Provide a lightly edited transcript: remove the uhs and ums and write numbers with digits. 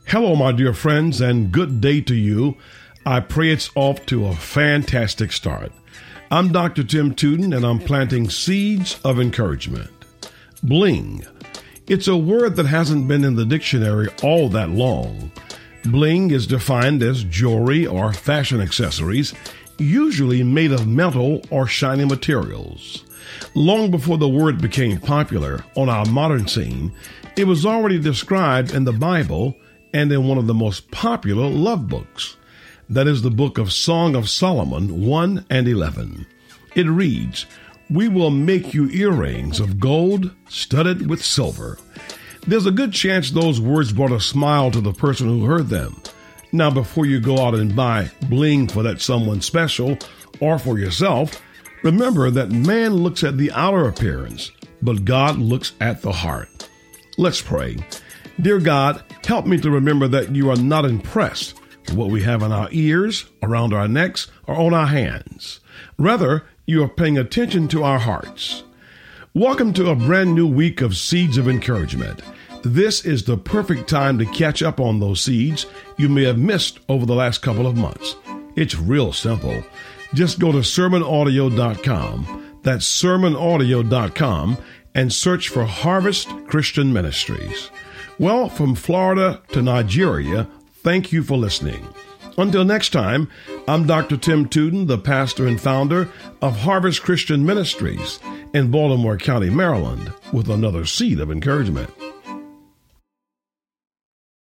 Hello, my dear friends, and good day to you. I pray it's off to a fantastic start. I'm Dr. Tim Tuden, and I'm planting seeds of encouragement. Bling. It's a word that hasn't been in the dictionary all that long. Bling is defined as jewelry or fashion accessories, usually made of metal or shiny materials. Long before the word became popular on our modern scene, it was already described in the Bible and in one of the most popular love books. That is the book of Song of Solomon 1 and 11. It reads, "We will make you earrings of gold studded with silver." There's a good chance those words brought a smile to the person who heard them. Now, before you go out and buy bling for that someone special or for yourself, remember that man looks at the outer appearance, but God looks at the heart. Let's pray. Dear God, help me to remember that you are not impressed with what we have in our ears, around our necks, or on our hands. Rather, you are paying attention to our hearts. Welcome to a brand new week of Seeds of Encouragement. This is the perfect time to catch up on those seeds you may have missed over the last couple of months. It's real simple. Just go to sermonaudio.com. That's sermonaudio.com and search for Harvest Christian Ministries. Well, from Florida to Nigeria, thank you for listening. Until next time, I'm Dr. Tim Tuden, the pastor and founder of Harvest Christian Ministries in Baltimore County, Maryland, with another seed of encouragement.